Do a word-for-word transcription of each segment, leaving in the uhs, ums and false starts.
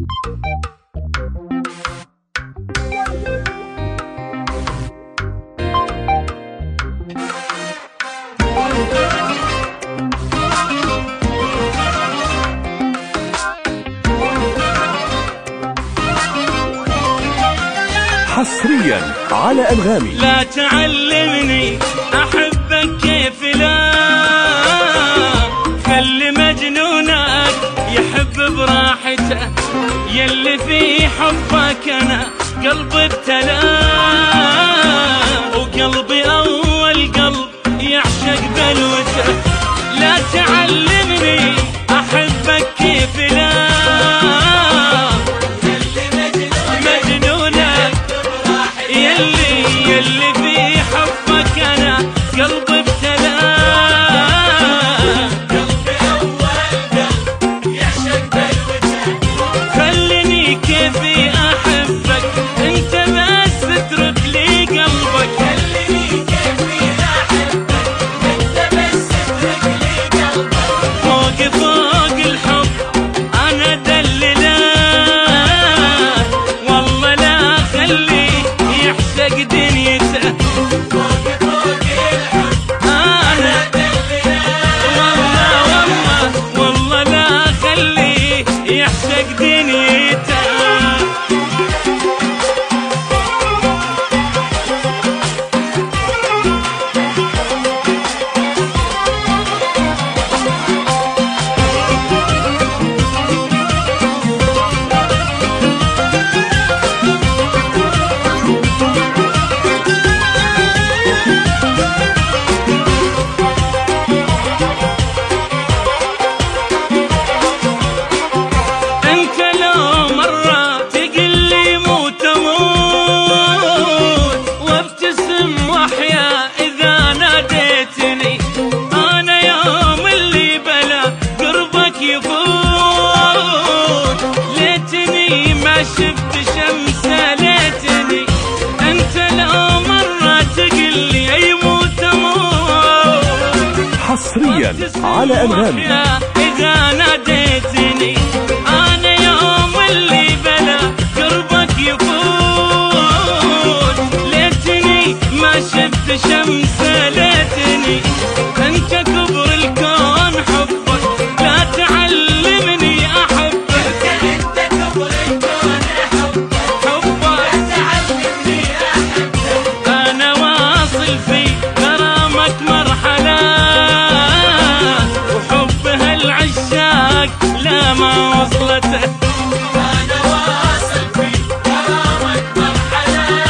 حصريا على أنغامي. لا تعلمني أحبك كيف لا، خلي مجنونك يحب براحته، يلي في حبك أنا قلبي ابتلى، وقلبي أول قلب يعشق بلوته. لا تعلمني أحبك كيف لا، يلي يلي في حبك أنا قلبي ابتلى، قلبي أول قلب يعشق بلوته. خليني كيفي أحبك أنت بس اترك لي قلبك، خليني كيفي أحبك أنت بس اترك لي قلبك. فوق فوق الحب أنا دللا، والله لا خلي يعشق دنيته. فوق فوق الحب أنا دللا، والله والله والله لا خليه يعشق دنيته. شفت شمس ليتني انت لو مرة تقلي اي موت اموت. حصريا على أنغامي. اذا ناديتني انا يوم اللي بلا قربك يفوت، ليتني ما شفت شمس ليتني انت كبر الكون حبك. لا تعلمني احبك انت كبر الكون لا ما وصلته. أنا واصل في كرامك مرحلة،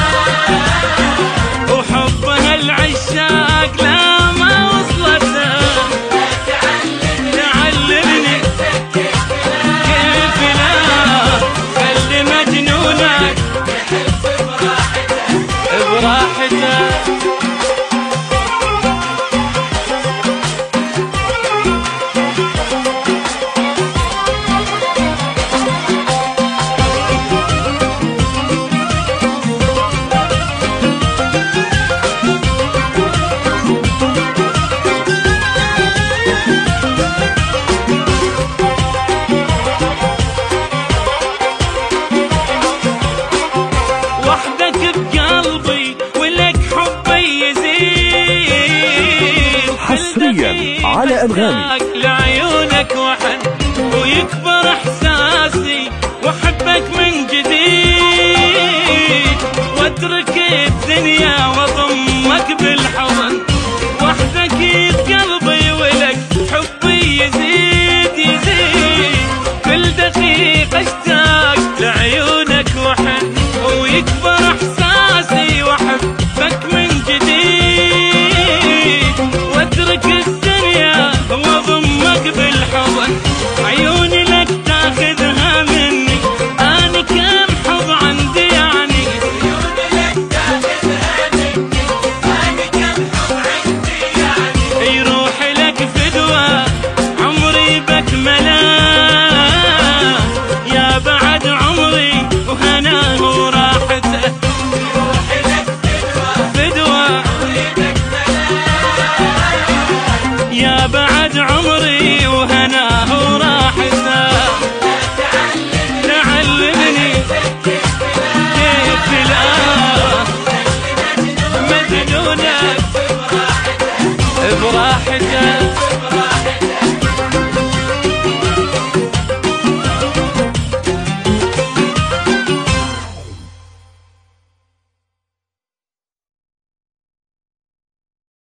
وحبها العشاق لا ما وصلته. لا تعلمني تعلمني كيف لا، خلي مجنونك يحب براحته براحته. الرجال